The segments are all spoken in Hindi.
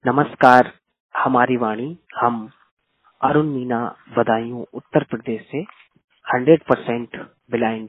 नमस्कार। हमारी वाणी हम अरुण मीना बदायूं उत्तर प्रदेश से 100% ब्लाइंड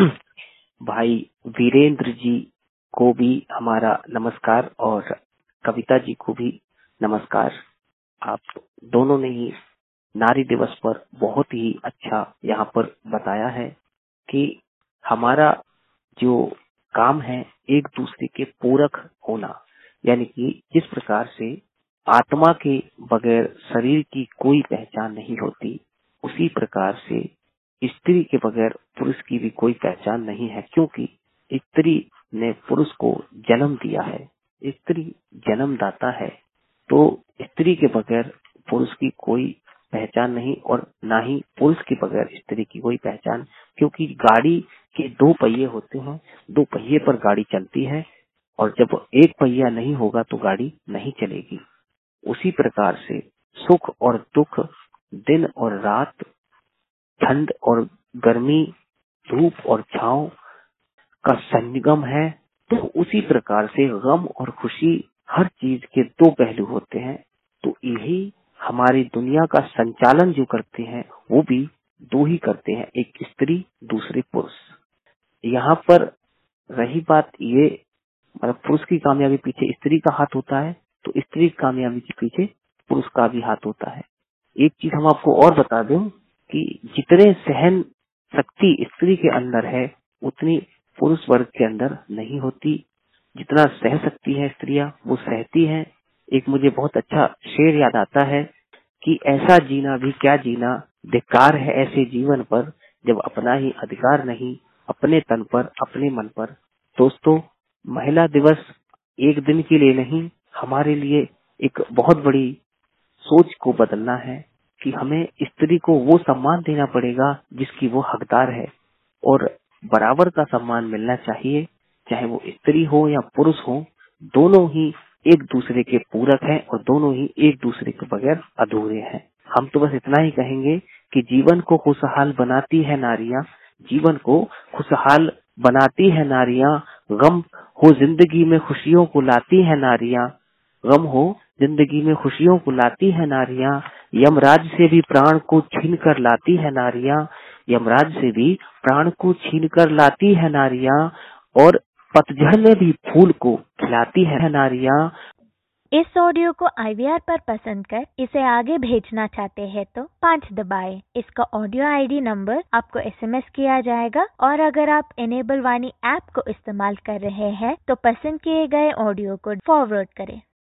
भाई वीरेंद्र जी को भी हमारा नमस्कार और कविता जी को भी नमस्कार। आप दोनों ने ही नारी दिवस पर बहुत ही अच्छा यहाँ पर बताया है कि हमारा जो काम है एक दूसरे के पूरक होना, यानी कि जिस प्रकार से आत्मा के बगैर शरीर की कोई पहचान नहीं होती, उसी प्रकार से स्त्री के बगैर पुरुष की भी कोई पहचान नहीं है, क्योंकि स्त्री ने पुरुष को जन्म दिया है। स्त्री जन्मदाता है, तो स्त्री के बगैर पुरुष की कोई पहचान नहीं और ना ही पुरुष के बगैर स्त्री की कोई पहचान, क्योंकि गाड़ी के दो पहिए होते हैं, दो पहिए पर गाड़ी चलती है और जब एक पहिया नहीं होगा तो गाड़ी नहीं चलेगी। उसी प्रकार से सुख और दुख, दिन और रात, ठंड और गर्मी, धूप और छांव का संगम है, तो उसी प्रकार से गम और खुशी, हर चीज के दो पहलू होते हैं। तो यही हमारी दुनिया का संचालन जो करते हैं वो भी दो ही करते हैं, एक स्त्री दूसरे पुरुष। यहाँ पर रही बात ये, मतलब पुरुष की कामयाबी पीछे स्त्री का हाथ होता है, तो स्त्री की कामयाबी के पीछे पुरुष का भी हाथ होता है। एक चीज हम आपको और बता दें कि जितने सहन शक्ति स्त्री के अंदर है उतनी पुरुष वर्ग के अंदर नहीं होती। जितना सह सकती है स्त्रियां वो सहती हैं। एक मुझे बहुत अच्छा शेर याद आता है कि ऐसा जीना भी क्या जीना, धिक्कार है ऐसे जीवन पर, जब अपना ही अधिकार नहीं अपने तन पर अपने मन पर। दोस्तों, महिला दिवस एक दिन के लिए नहीं, हमारे लिए एक बहुत बड़ी सोच को बदलना है कि हमें स्त्री को वो सम्मान देना पड़ेगा जिसकी वो हकदार है, और बराबर का सम्मान मिलना चाहिए, चाहे वो स्त्री हो या पुरुष हो। दोनों ही एक दूसरे के पूरक हैं और दोनों ही एक दूसरे के बगैर अधूरे हैं। हम तो बस इतना ही कहेंगे कि जीवन को खुशहाल बनाती है नारियां, जीवन को खुशहाल बनाती है नारियां, गम हो जिंदगी में खुशियों को लाती है नारियां, गम हो जिंदगी में खुशियों को लाती है नारियां, यमराज से भी प्राण को छीन कर लाती है नारियां, यमराज से भी प्राण को छीन कर लाती है नारियां, और पतझड़ में भी फूल को खिलाती है नारियां। इस ऑडियो को IVR पर पसंद कर इसे आगे भेजना चाहते हैं तो 5 दबाएं। इसका ऑडियो ID नंबर आपको SMS किया जाएगा, और अगर आप इनेबल वाणी ऐप को इस्तेमाल कर रहे हैं तो पसंद किए गए ऑडियो को फॉरवर्ड करें।